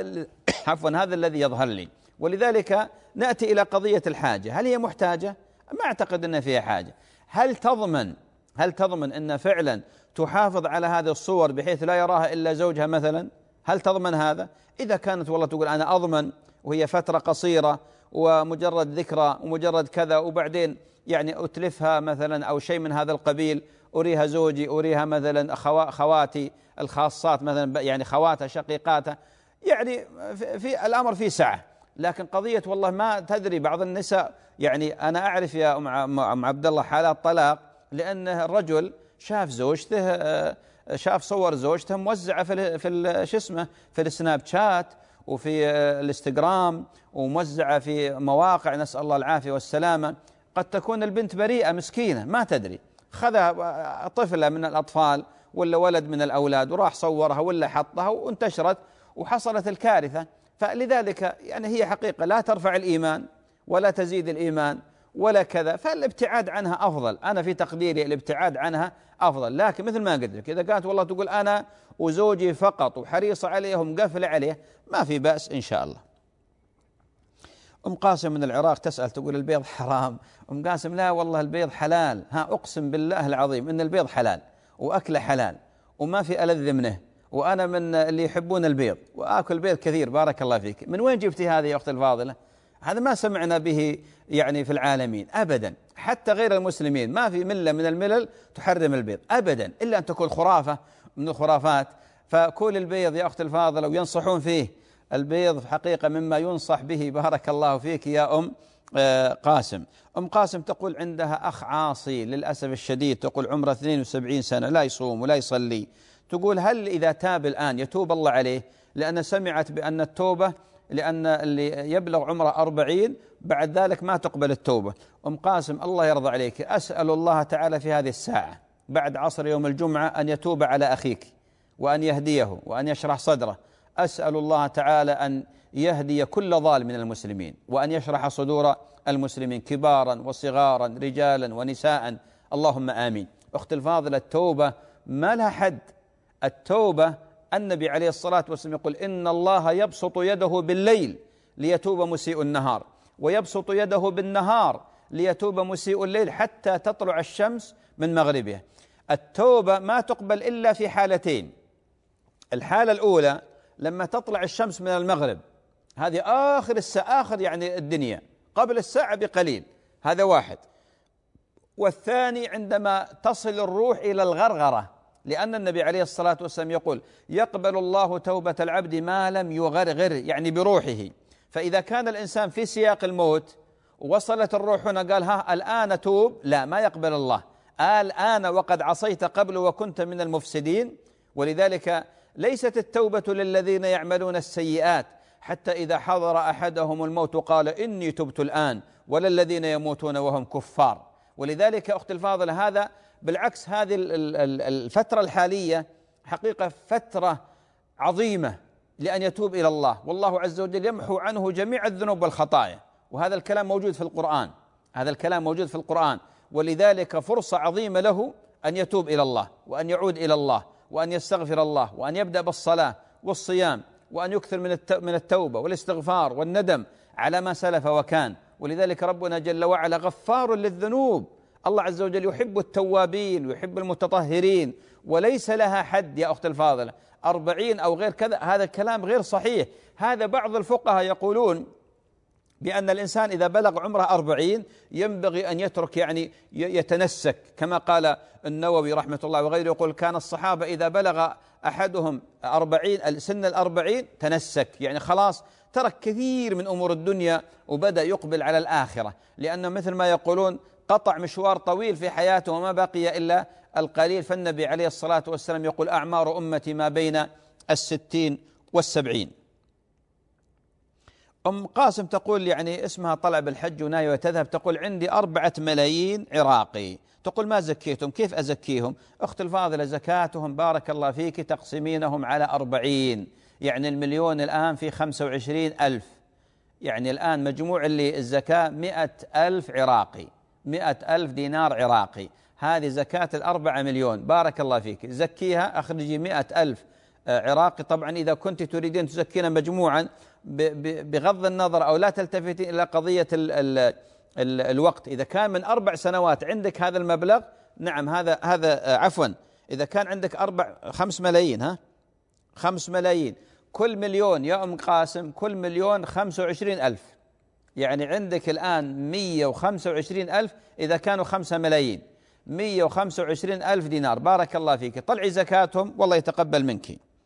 هذا الذي يظهر لي. ولذلك نأتي إلى قضية الحاجة، هل هي محتاجة؟ ما أعتقد أن فيها حاجة. هل تضمن أن فعلا تحافظ على هذه الصور بحيث لا يراها إلا زوجها مثلا؟ هل تضمن هذا؟ إذا كانت والله تقول أنا أضمن وهي فترة قصيرة ومجرد ذكرى ومجرد كذا، وبعدين يعني أتلفها مثلا أو شيء من هذا القبيل، أريها زوجي، أريها مثلا خواتي الخاصات مثلا، يعني خواتها شقيقاتها، يعني في الأمر فيه سعة. لكن قضية والله ما تدري، بعض النساء يعني أنا أعرف يا أم عبد الله حالات طلاق لأن الرجل شاف زوجته، شاف صور زوجته موزعة في السناب شات وفي الانستغرام، وموزعة في مواقع، نسأل الله العافية والسلامة. قد تكون البنت بريئة مسكينة ما تدري، خذها طفلة من الأطفال ولا ولد من الأولاد وراح صورها ولا حطها وانتشرت وحصلت الكارثة. فلذلك يعني هي حقيقة لا ترفع الإيمان ولا تزيد الإيمان ولا كذا، فالابتعاد عنها أفضل. أنا في تقديري الابتعاد عنها أفضل. لكن مثل ما قلت لك، إذا كانت والله تقول أنا وزوجي فقط وحريصة عليه ومقفلة عليه، ما في بأس إن شاء الله. قاسم من العراق تسأل تقول البيض حرام. قاسم لا والله البيض حلال، أقسم بالله العظيم إن البيض حلال وأكله حلال وما في ألذ منه، وأنا من اللي يحبون البيض وآكل بيض كثير، بارك الله فيك. من وين جبتي هذه يا أخت الفاضلة؟ هذا ما سمعنا به يعني في العالمين أبدا، حتى غير المسلمين ما في ملة من الملل تحرم البيض أبدا، إلا أن تكون خرافة من الخرافات. فكل البيض يا أخت الفاضلة، وينصحون فيه. البيض حقيقة مما ينصح به، بارك الله فيك يا أم قاسم. قاسم تقول عندها أخ عاصي للأسف الشديد، تقول عمره 72 سنة، لا يصوم ولا يصلي. تقول هل إذا تاب الآن يتوب الله عليه؟ لأن سمعت بأن التوبة، لأن اللي يبلغ عمره 40 بعد ذلك ما تقبل التوبة. قاسم الله يرضى عليك، أسأل الله تعالى في هذه الساعة بعد عصر يوم الجمعة أن يتوب على أخيك وأن يهديه وأن يشرح صدره. أسأل الله تعالى أن يهدي كل ضال من المسلمين، وأن يشرح صدور المسلمين كبارا وصغارا رجالا ونساء، اللهم آمين. أخت الفاضلة، التوبة ما لها حد. التوبة النبي عليه الصلاة والسلام يقول إن الله يبسط يده بالليل ليتوب مسيء النهار، ويبسط يده بالنهار ليتوب مسيء الليل حتى تطلع الشمس من مغربها. التوبة ما تقبل إلا في حالتين. الحالة الأولى لما تطلع الشمس من المغرب، هذه آخر الساعة، آخر يعني الدنيا، قبل الساعة بقليل، هذا واحد. والثاني عندما تصل الروح إلى الغرغرة، لأن النبي عليه الصلاة والسلام يقول يقبل الله توبة العبد ما لم يغرغر، يعني بروحه. فإذا كان الإنسان في سياق الموت وصلت الروح هنا قال ها الآن توب، لا، ما يقبل الله. الآن وقد عصيت قبل وكنت من المفسدين. ولذلك ليست التوبة للذين يعملون السيئات حتى إذا حضر أحدهم الموت قال إني تبت الآن، ولا الذين يموتون وهم كفار. ولذلك أخت الفاضلة، هذا بالعكس، هذه الفترة الحالية حقيقة فترة عظيمة لأن يتوب إلى الله، والله عز وجل يمحو عنه جميع الذنوب والخطايا. وهذا الكلام موجود في القرآن، هذا الكلام موجود في القرآن. ولذلك فرصة عظيمة له أن يتوب إلى الله وأن يعود إلى الله وأن يستغفر الله وأن يبدأ بالصلاة والصيام وأن يكثر من التوبة والاستغفار والندم على ما سلف وكان. ولذلك ربنا جل وعلا غفار للذنوب. الله عز وجل يحب التوابين ويحب المتطهرين، وليس لها حد يا أخت الفاضلة 40 أو غير كذا. هذا الكلام غير صحيح. هذا بعض الفقهاء يقولون بأن الإنسان إذا بلغ عمره 40 ينبغي أن يترك، يعني يتنسك، كما قال النووي رحمة الله وغيره، يقول كان الصحابة إذا بلغ أحدهم 40 سن 40 تنسك، يعني خلاص ترك كثير من أمور الدنيا وبدأ يقبل على الآخرة، لأنه مثل ما يقولون قطع مشوار طويل في حياته وما بقي إلا القليل. فالنبي عليه الصلاة والسلام يقول أعمار أمتي ما بين 60 و70. أم قاسم تقول يعني اسمها طلع بالحج وناوية تذهب، تقول عندي 4 ملايين عراقي، تقول ما زكيتهم، كيف أزكيهم؟ أخت الفاضلة زكاتهم بارك الله فيك تقسمينهم على 40، يعني المليون الآن في 25,000، يعني الآن مجموع اللي الزكاة 100,000 عراقي، 100,000 دينار عراقي، هذه زكاة 4 مليون. بارك الله فيك، زكيها، أخرجي 100,000 عراقي. طبعا إذا كنت تريدين تزكين مجموعا بغض النظر أو لا تلتفتين إلى قضية الوقت، إذا كان من 4 سنوات عندك هذا المبلغ، نعم هذا عفوا، إذا كان عندك 5 ملايين 5 ملايين، كل مليون يا أم قاسم كل مليون 25,000، يعني عندك الآن 125,000 إذا كانوا 5 ملايين، 125,000 دينار. بارك الله فيك، طلعي زكاتهم والله يتقبل منك.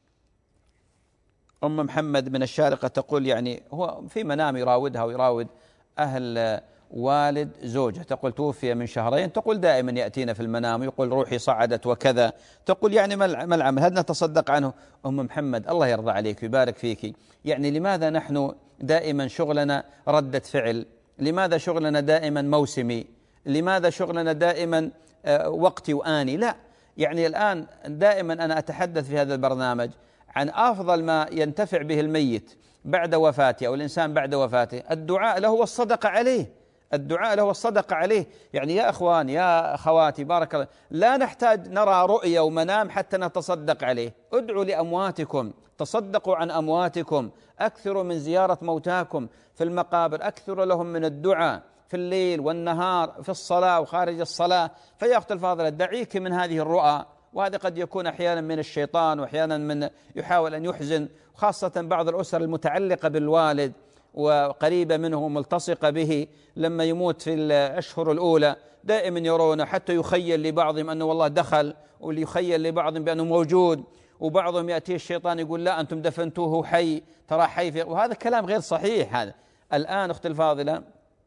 أم محمد من الشارقة تقول يعني هو في منام يراودها ويراود أهل والد زوجها، تقول توفي من 2 تقول دائما يأتينا في المنام ويقول روحي صعدت وكذا، تقول يعني ما العمل، هل نتصدق عنه؟ أم محمد الله يرضى عليك ويبارك فيك، يعني لماذا نحن دائما شغلنا ردة فعل؟ لماذا شغلنا دائما موسمي؟ لماذا شغلنا دائما وقتي وآني؟ لا، يعني الآن دائما أنا أتحدث في هذا البرنامج عن أفضل ما ينتفع به الميت بعد وفاته أو الإنسان بعد وفاته، الدعاء له والصدقة عليه، الدعاء له والصدقة عليه. يعني يا أخوان يا أخواتي بارك الله، لا نحتاج نرى رؤية ومنام حتى نتصدق عليه. ادعوا لأمواتكم، تصدقوا عن أمواتكم، أكثروا من زيارة موتاكم في المقابر، أكثروا لهم من الدعاء في الليل والنهار، في الصلاة وخارج الصلاة. فيا أخت الفاضلة دعيك من هذه الرؤى، وهذا قد يكون أحيانا من الشيطان وأحيانا من يحاول أن يحزن، خاصة بعض الأسر المتعلقة بالوالد وقريبة منه وملتصقة به، لما يموت في الأشهر الأولى دائما يرونه، حتى يخيل لبعضهم أنه والله دخل، وليخيل لبعضهم بأنه موجود، وبعضهم يأتيه الشيطان يقول لا أنتم دفنتوه حي، ترى حي، وهذا كلام غير صحيح. هذا الآن أخت الفاضلة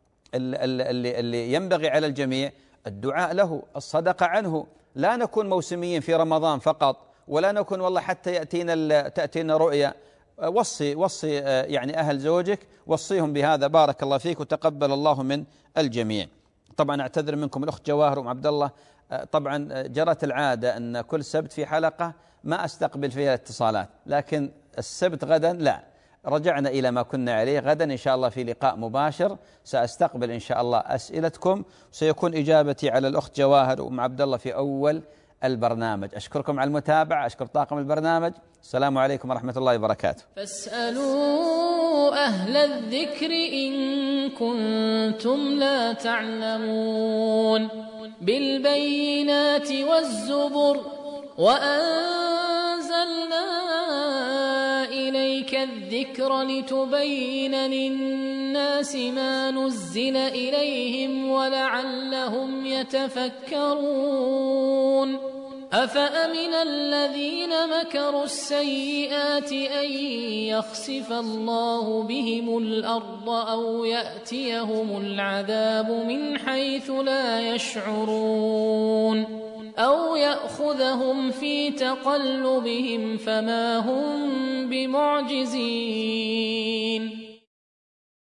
اللي ينبغي على الجميع الدعاء له، الصدقة عنه، لا نكون موسميين في رمضان فقط، ولا نكون والله حتى تأتينا رؤيا. وصي يعني أهل زوجك، وصيهم بهذا بارك الله فيك وتقبل الله من الجميع. طبعا أعتذر منكم الأخت جواهر وأم عبد الله، طبعا جرت العادة أن كل سبت في حلقة ما أستقبل فيها اتصالات، لكن السبت غدا لا، رجعنا إلى ما كنا عليه. غدا إن شاء الله في لقاء مباشر سأستقبل إن شاء الله أسئلتكم، سيكون إجابتي على الأخت جواهر وأم عبد الله في أول البرنامج. أشكركم على المتابعة، أشكر طاقم البرنامج، السلام عليكم ورحمة الله وبركاته. فاسألوا أهل الذكر إن كنتم لا تعلمون. بالبينات والزبر وأنزلنا إليك الذكر لتبين للناس ما نزل إليهم ولعلهم يتفكرون. أفأمن الذين مكروا السيئات أن يخسف الله بهم الأرض أو يأتيهم العذاب من حيث لا يشعرون أو يأخذهم في تقلبهم فما هم بمعجزين.